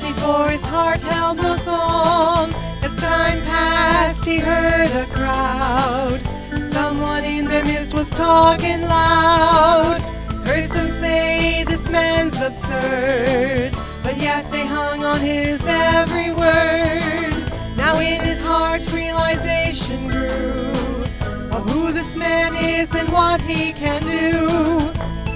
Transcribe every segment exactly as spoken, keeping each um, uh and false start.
thirsty, for his heart held no song. As time passed, he heard a crowd. Someone in their midst was talking loud. Heard some say, this man's absurd, but yet they hung on his every word. Now in his heart realization grew of who this man is and what he can do.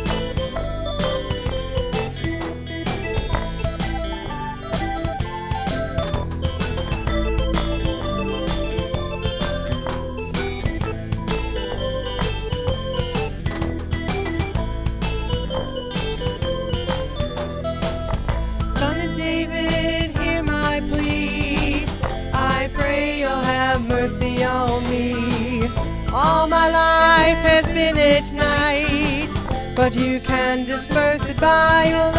Son of David, hear my plea. I pray you'll have mercy on me. All my life has been at night, but you can disperse it by your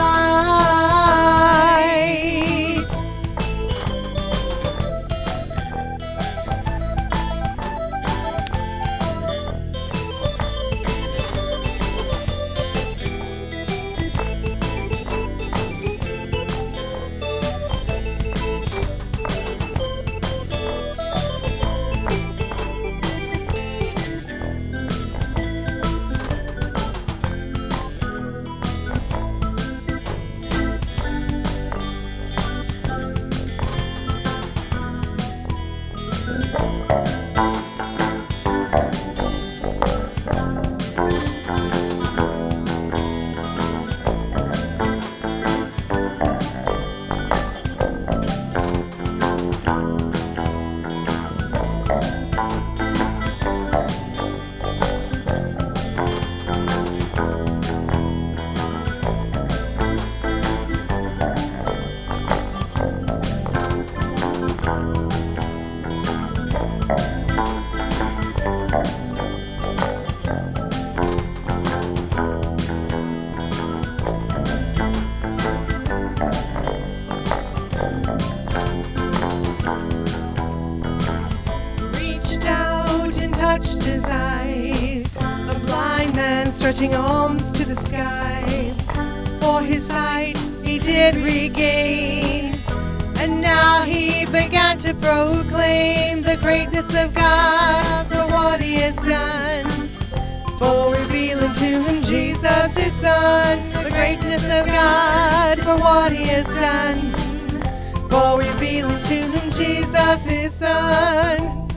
light. Touched his eyes, a blind man stretching arms to the sky. For his sight he did regain, and now he began to proclaim the greatness of God for what he has done, for revealing to him Jesus his Son. The greatness of God for what he has done, for revealing to him Jesus his Son.